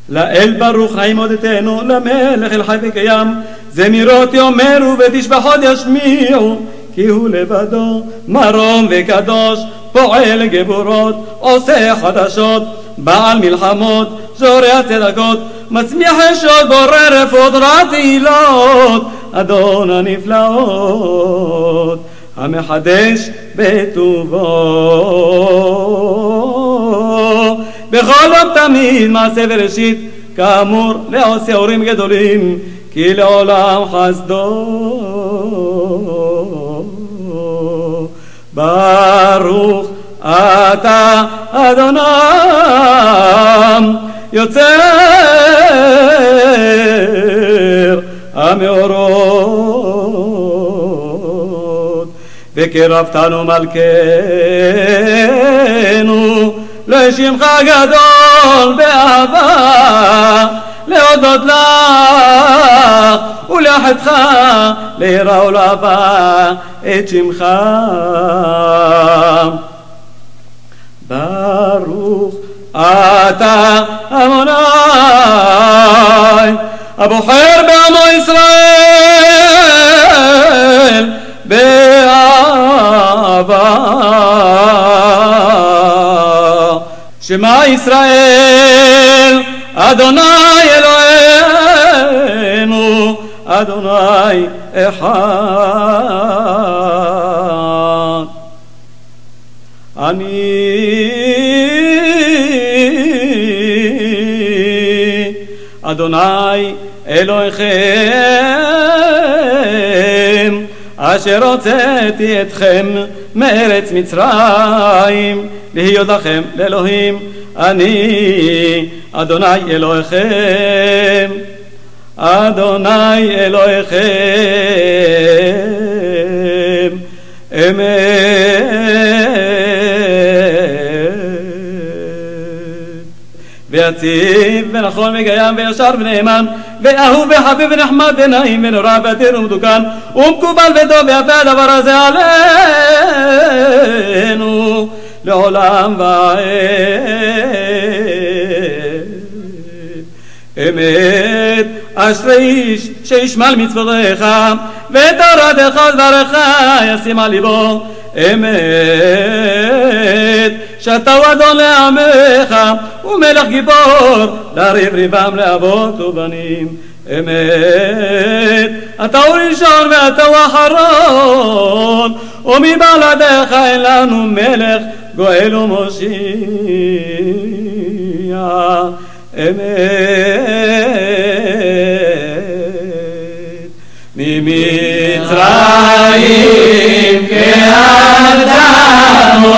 לאל ברוך נעים הודתנו, למלך אל חי וקיים, זמירות יאמרו ותשבחות ישמיעו, כי הוא לבדו מרום וקדוש, פועל גבורות, עושה חדשות, בעל מלחמות, זורע צדקות, מצמיח ישועות, בורא רפואות, רתילות, אדון הנפלאות, המחדש בטובו. בכל יום תמיד מעשה וראשית, כאמור לעושי הורים גדולים, כי לעולם חסדו. ברוך אתה אדוני יוצר המאורות, וקרבתנו מלכנו לשמך גדול באהבה, להודות לך ולאחדך, ליראה ולאהבה את שמך. ברוך אתה אדוני הבוחר בעמו ישראל באהבה. שמע ישראל אדוני אלוהינו אדוני אחד. אני אדוני אלוהיכם אשר הוצאתי אתכם מארץ מצרים להיות לכם לאלוהים. אני אדוני אלוהיכם אדוני אלוהיכם אמת. ויציב ונכון וקיים וישר ונאמן ואהוב וחביב ונחמד ונעים ונורא ואדיר ומתוקן ומקובל וטוב ויפה הדבר הזה עלינו לעולם ועד. אמת אשרי איש שישמע מצוותיך ותורתך דברך ישים על ליבו. אמת שאתה הוא אדון לעמך ומלך גיבור לריב ריבם לאבות ובנים. אמת אתה הוא ראשון ואתה הוא אחרון ומבלעדיך אין לנו מלך גואל ומושיע. אמת ממצרים כעדנו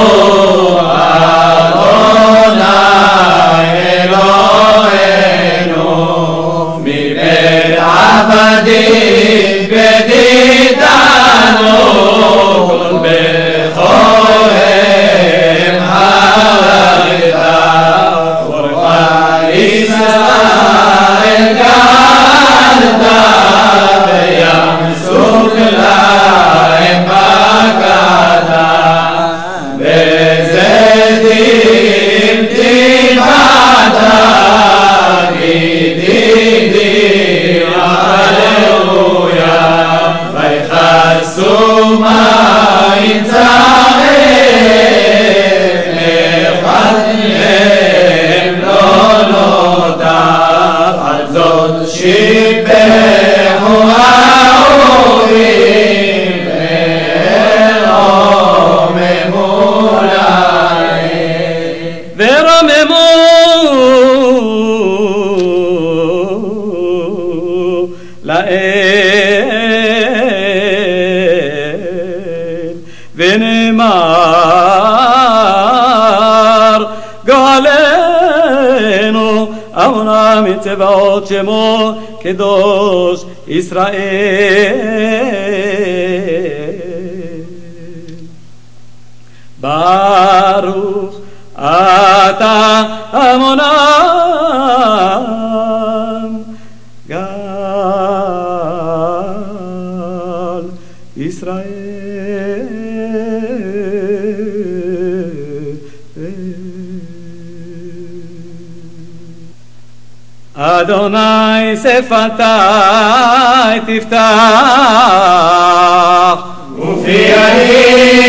אדוני אלוהינו מבית עבדים גדיתנו כל בכוהם הריתה ורפא ישראל גדתה בים סוף להם בקדה וזדים תפעתה גידידי הללויה ויחסו מים צער לפתיהם לא נותר על זאת שיבחו האורים ורוממו להם ורוממו לאל ונאמר גואלנו אדוני מצבאות שמו קדוש ישראל. ברוך אתה אדוני גאל ישראל. אדוני שפתי תפתח ופי אני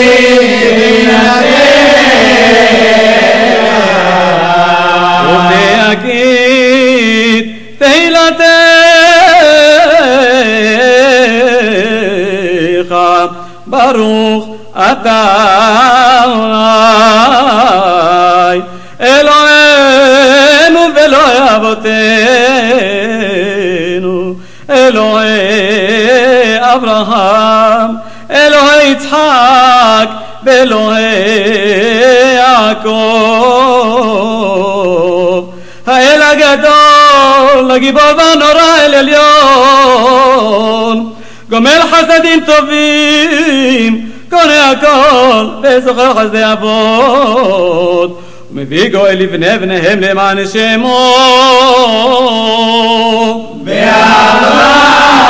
ובהגיד תהילתך ברוך אתה אדוני אלוהינו ואלוהי אבותינו אלוהי אברהם אלוהי יצחק ואלוהי יעקב האל הגדול הגיבור והנורא אל עליון גומל חסדים טובים קונה הכל וזוכר חסדי אבות ומביא גואל לבני בניהם למען שמו באהבה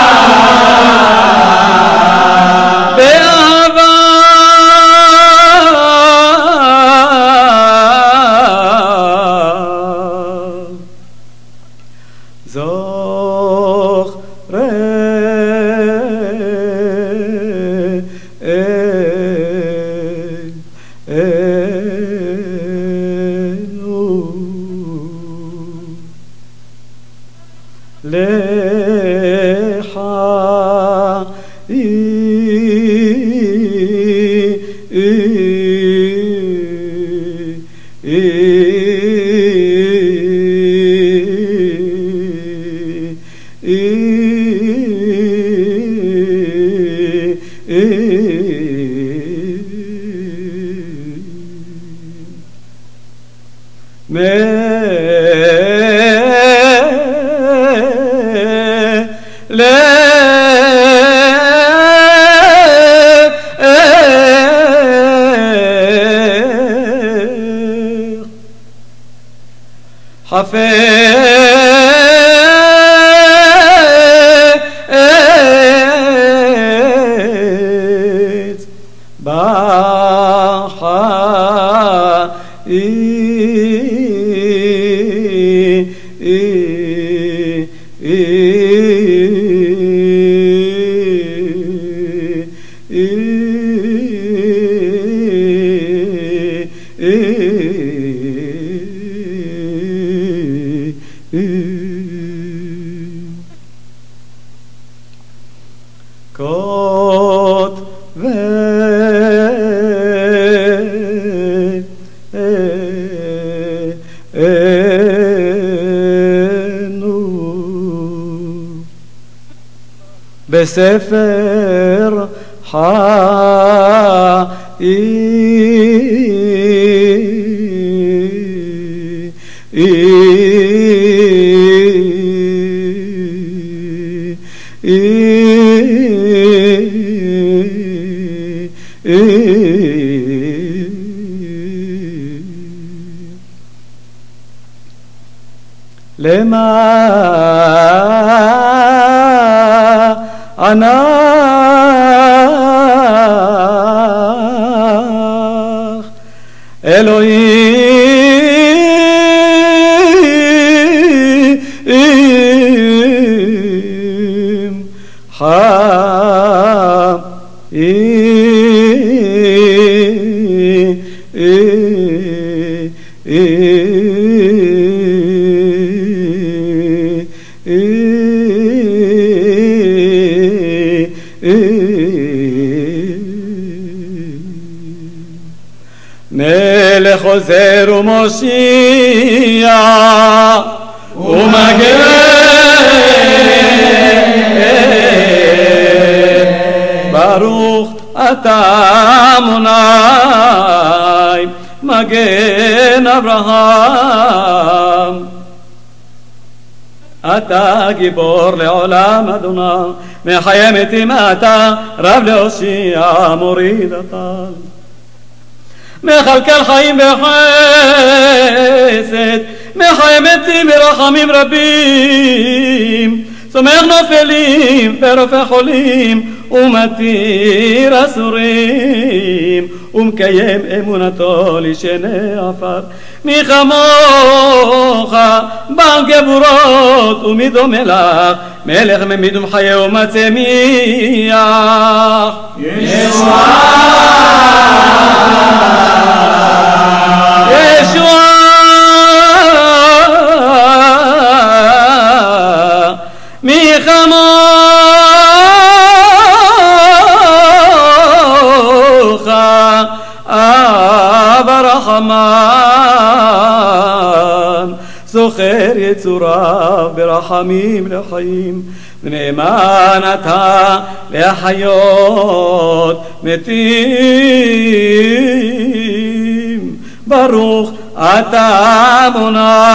חפץ בספר ענך אלוהים מלך עוזר ומושיע ומגן ברוך אתה אדוני מגן אברהם אתה גיבור לעולם אדוני מחיה מתים אתה רב להושיע מוריד הטל מכלכל חיים בחסד מחיה מתים ברחמים רבים צומח נופלים ורופא חולים ומתיר אסורים ומקיים אמונתו לשני עפר. מי כמוך בעל גבורות ומי דומה לך מלך ממיד ומחיה ומצמיח. ישועה מי כמוך אב הרחמן זוכר יצוריו ברחמים לחיים ונאמן אתה להחיות מתים. ברוך אתה אדוני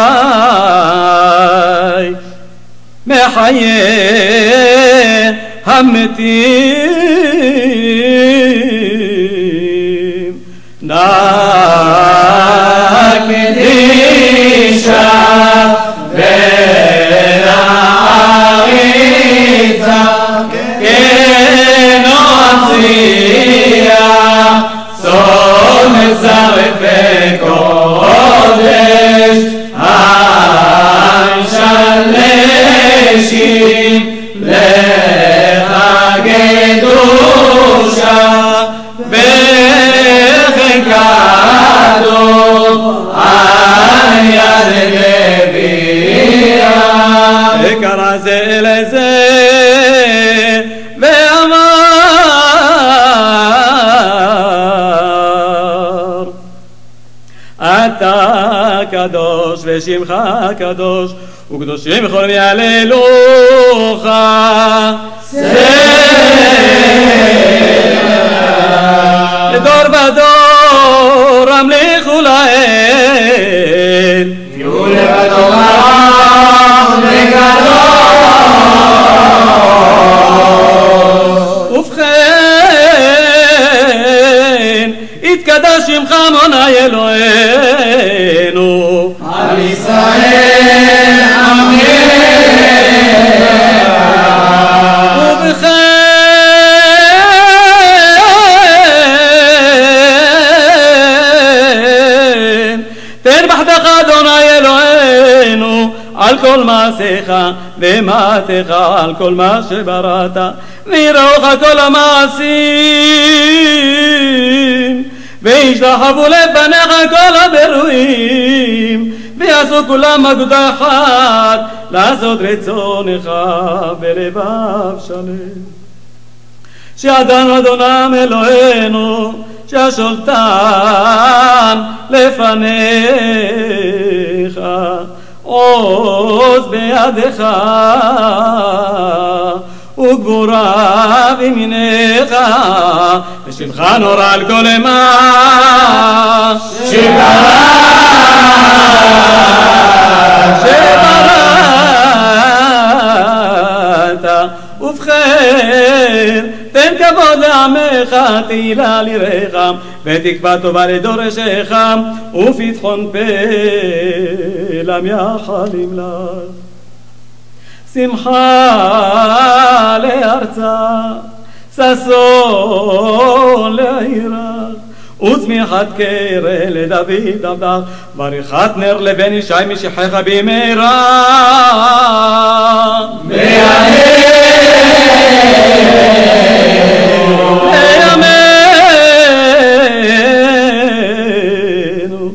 מחיה המתים. נא קדישה ונעריצה כנוציע סוד מצרף וקודש הנשלשים לך קדושה וחקתו על יד לביאה. וקרא זה לזה ואמר אתה קדוש ושמך קדוש וקדושים בכל יהללוך. לדור ודור המליכו לאל יהיו לבדו מרח וקדוש. ובכן יתקדש שמך מוני אלוהינו על ישראל עמך. ובכן תן בחדך אדוני אלוהינו על כל מעשיך ומעתך על כל מה שבראת ויראוך כל המעשים וישתחוו לפניך כל הברואים ויעשו כולם אגודה אחת לעשות רצונך בלבב שלם. שידענו אדוני אלוהינו שהשולטן לפניך עוז בידך וגבורה בימינך ושמך נורא על כל מה שבראת. ובכן תן כבוד לעמך תהילה ליראך ותקווה טובה לדורשך ופתחון פה למייחלים לך. שמחה לארצה ששון לעירך וצמיחת קרא לדוד עבדך בריחת נר לבן ישי משיחך במהרה. לימינו.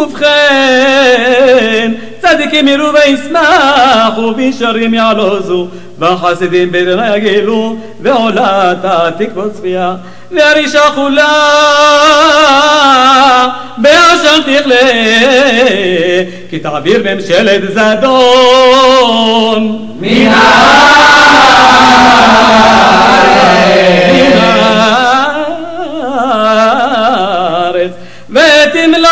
ובכן צדיקים יראו וישמחו וישרים יעלוזו וחסידים בדנה יגילו ועולת תקוות צפייה והרישה כולה בעשן תכלה כי תעביר ממשלת זדון מן הארץ ותמלא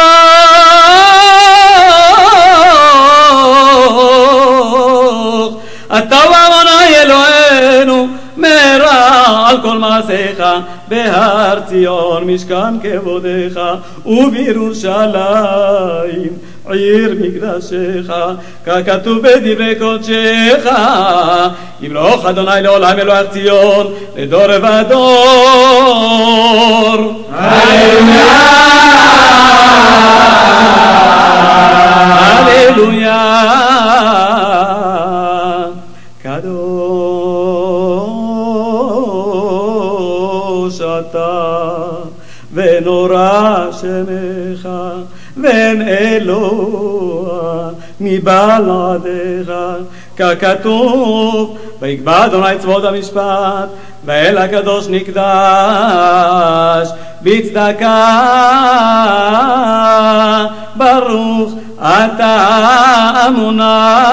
אתה ואדוני אלוהינו מהרה על כל מעשיך בהר ציון משכן כבודך ובירושלים עיר מקדשך, ככתוב בדברי קודשך, ימלוך אדוני לעולם אלוהי ציון, לדור ודור. הללויה! הללויה! קדוש אתה ונורא שמך ואין אלוה מבלעדיך, ככתוב ויקבע אדוני צבאות המשפט ואל הקדוש נקדש בצדקה. ברוך אתה אדוני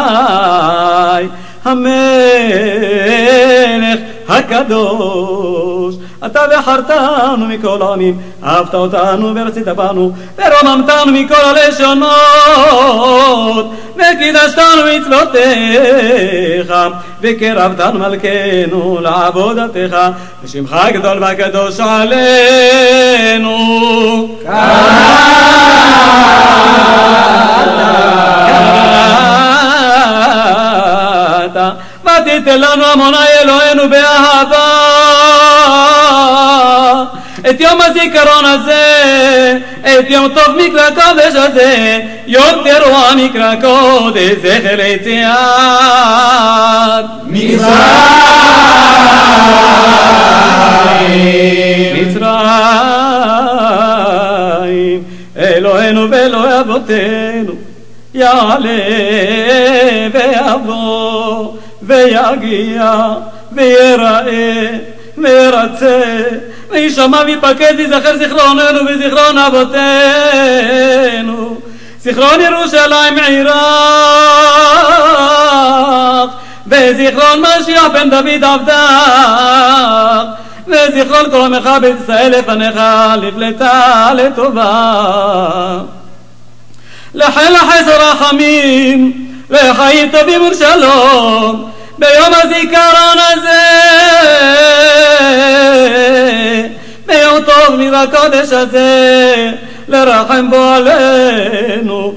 המלך הקדוש, אתה בחרתנו מכל העמים, אהבת אותנו ורצית בנו, ורוממתנו מכל הלשונות, וקידשתנו מצוותיך, וקרבתנו מלכנו לעבודתך, ושמך גדול וקדוש עלינו. ותיתן לנו אדוני אלוהינו באהבה את יום הזיכרון הזה, את יום טוב מקרא קודש הזה, יום תרועה מקרא קודש זכר ליציאת מצרים. אלוהינו ואלוהי אבותינו יעלה ויבוא ויגיע ויראה וירצה וישמע ויפקד ויזכר זיכרוננו וזיכרון אבותינו, זיכרון ירושלים עירך וזיכרון משיח בן דוד עבדך, וזיכרון כל עמך בית ישראל לפניך לפלטה לטובה, לחן לחסר רחמים לחיים טובים ושלום ביום הזיכרון הזה, ביום טוב מקרא קודש הזה, לרחם בו עלינו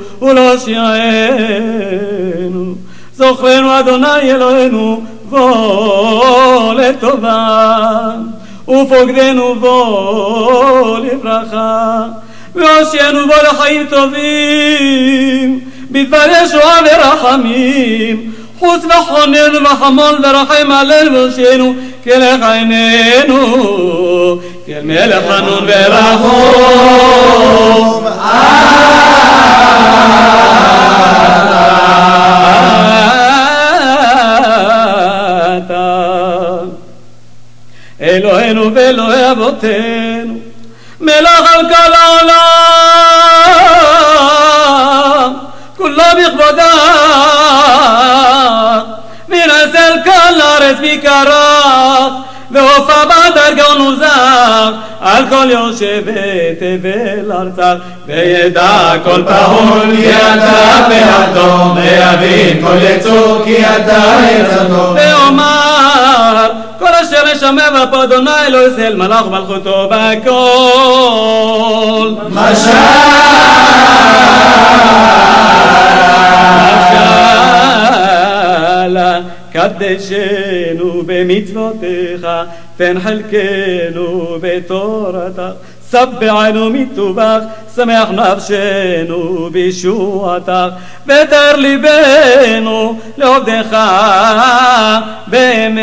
ולהושיענו. זוכרנו אדוני אלוהינו בוא לטובה, ופוקדנו בוא לברכה, והושיענו בו לחיים טובים בדבר ישועה ורחמים, חוץ וחוננו וחמול ורחם עלינו והושיענו כלך עינינו כאל מלך חנון ורחום. אלוהינו ואלוהי אבותינו מלך על כל העולם כולו בכבודה, ונזל כל הארץ ביקרך, והופע בדרגון וזר על כל יושב ותבל ארצך, וידע כל פעול כי אתה באדום, ויבין כל יצור כי אתה יצרתו, ואומר כל אשר ישמע בפה אדוני לא יסל מלך מלכותו בכל. קדשנו במצוותיך, פן חלקנו בתורתך, סבענו מטובך, שמח נפשנו בישועתך, ותר ליבנו לעובדך באמת.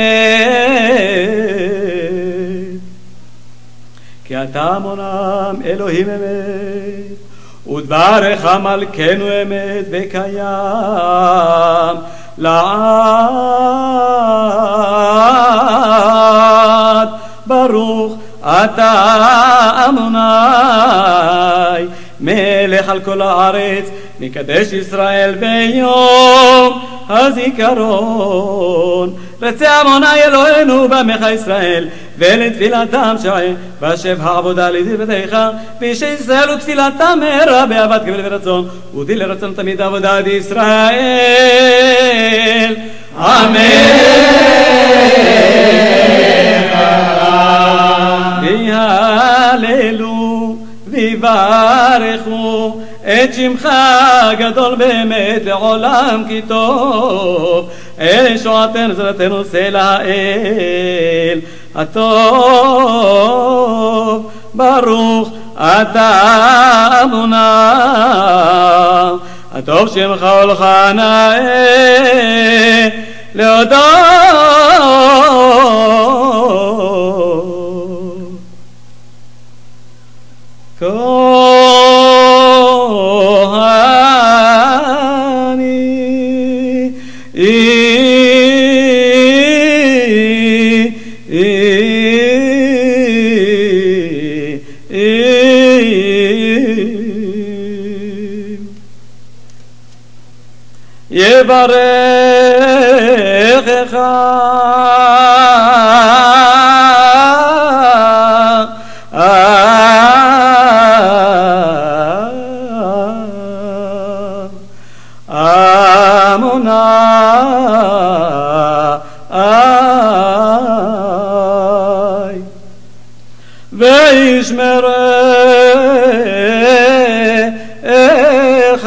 כי אתה מונם אלוהים אמת, ודברך מלכנו אמת וקיים לעד. ברוך אתה אדוני מלך על כל הארץ, מקדש ישראל ביום הזיכרון. רצה אדוני אלוהינו בעמך ישראל, ולתפילתם שעי ואשב העבודה לדבריך, ואישי ישראל ותפילתם מהרה באהבת קבל ורצון, ותהי לרצון תמיד עבודת ישראל. אמן. ויהללו ויברכו את שמך גדול באמת לעולם כי טוב, ישועתנו זרתנו סלע האל הטוב, ברוך אתה אדוני, הטוב שמך ולך נאה להודות. יברכך עמוני וישמרך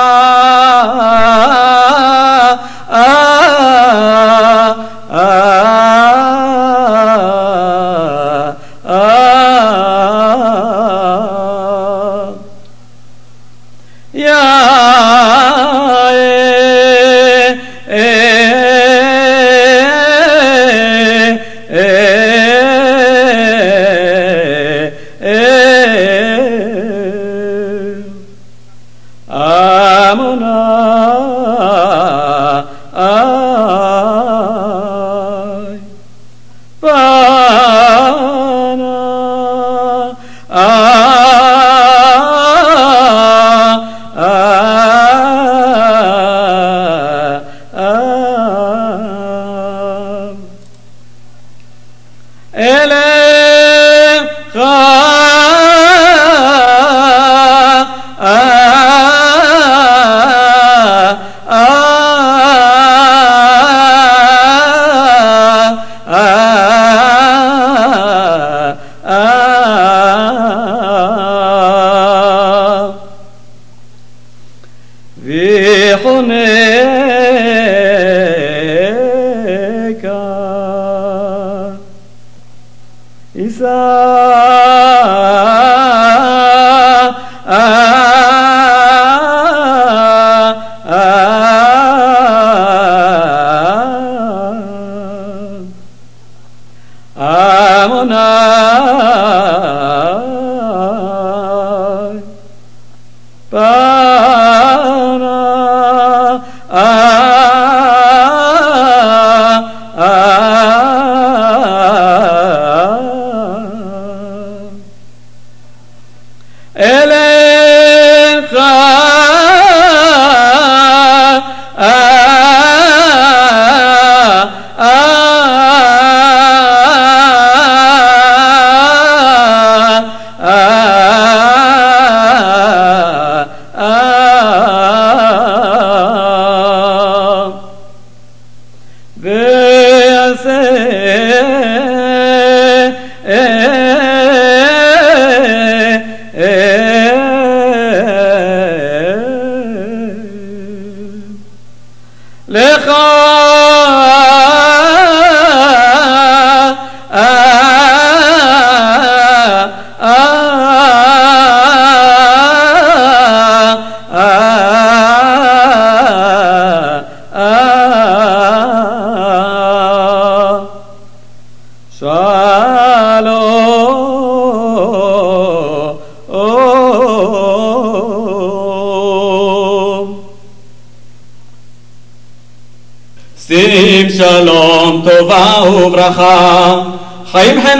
שים שלום טובה וברכה, חיים חן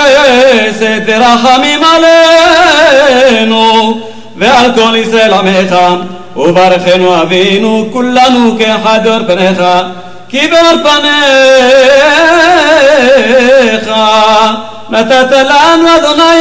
וחסד ורחמים עלינו ועל כל ישראל עמך, וברכנו אבינו כולנו כאחד אור פניך, כי באור פניך נתת לנו אדוני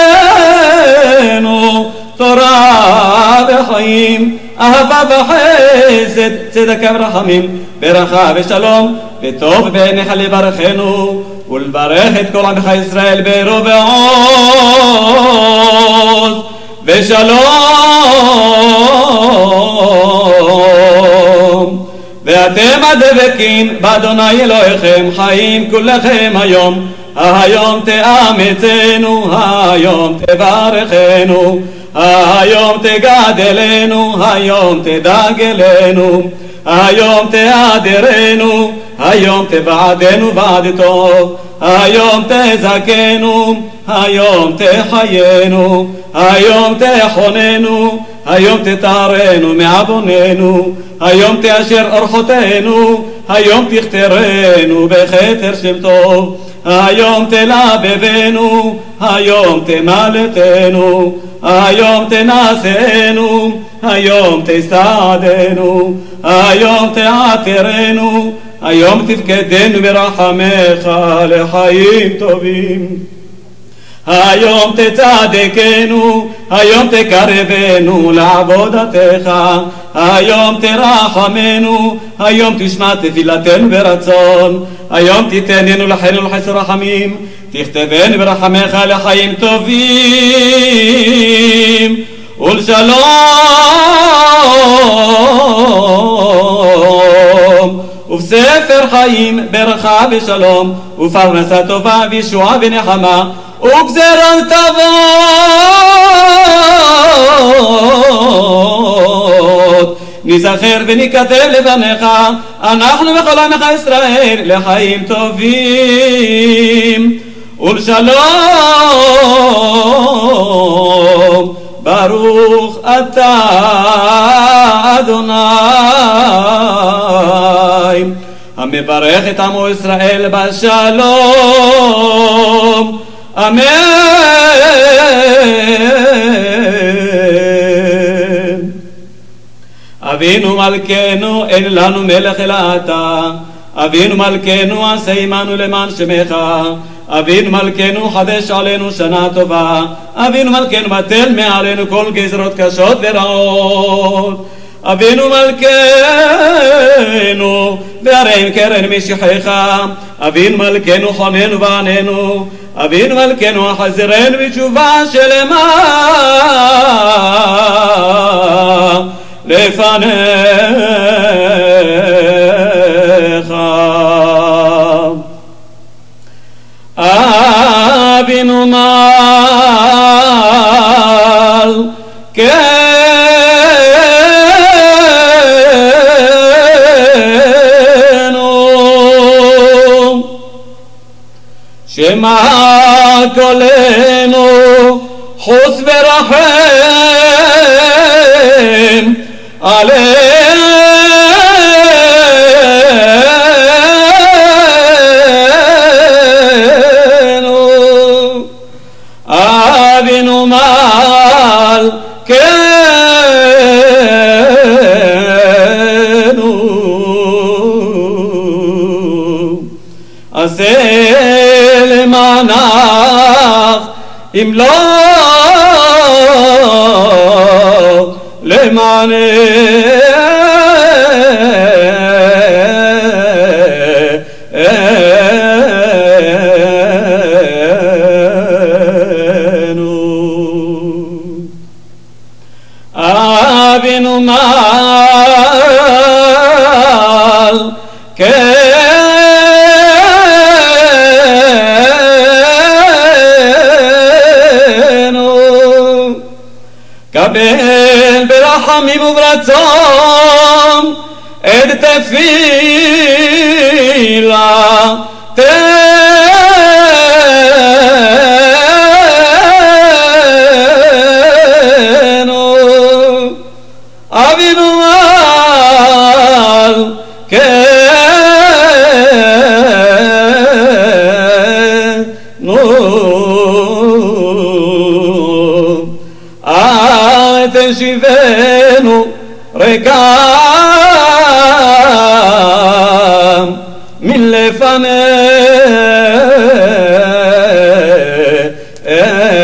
אלוהינו תורה וחיים, אהבה וחסד, צדקה ורחמים, ברכה ושלום, וטוב בעיניך לברכנו ולברך את כל עמך ישראל בערוב ועוז, ושלום. ואתם הדבקים באדוני אלוהיכם חיים כולכם היום. היום תאמצנו, היום תברכנו, היום תגדלנו, היום תדגלנו, היום תאדרנו, היום תבעדנו בעד טוב, היום תזכנו, היום תחיינו, היום תחוננו, היום תתארנו מעווננו, היום תאשר אורחותינו, היום תכתרנו בכתר שם טוב, היום תלבבנו, היום תמלטנו, היום תנשאנו, היום תסעדנו, היום תעטרנו, היום תפקדנו ברחמך לחיים טובים. היום תצדקנו, היום תקרבנו לעבודתך, היום תרחמנו, היום תשמע תפילתנו ברצון, היום תיתננו לחיינו לחסר רחמים, תכתבנו ברחמך לחיים טובים ולשלום, ובספר חיים ברכה ושלום, ופרנסה טובה וישועה ונחמה, וגזרות טובות נזכר ונכתב לבניך, אנחנו וכל עמך ישראל לחיים טובים ולשלום. ברוך אתה אדוני המברך את עמו ישראל בשלום, אמן. אבינו מלכנו אין לנו מלך אלא אתה, אבינו מלכנו עשה עמנו למען שמך, אבינו מלכנו חדש עלינו שנה טובה, אבינו מלכנו בטל מעלינו כל גזרות קשות ורעות, אבינו מלכנו והרי קרן משיחך, אבינו מלכנו חוננו ועננו, אבינו מלכנו החזרנו בתשובה שלמה לפניך. אבינו שמע קולנו חוס ורחם עלינו, אבינו מלכנו עשה למענך אם לא למעננו. אבינו קבל ברחמים וברצון את תפילתנו, אבינו תשיבנו ריקם מן לפנינו.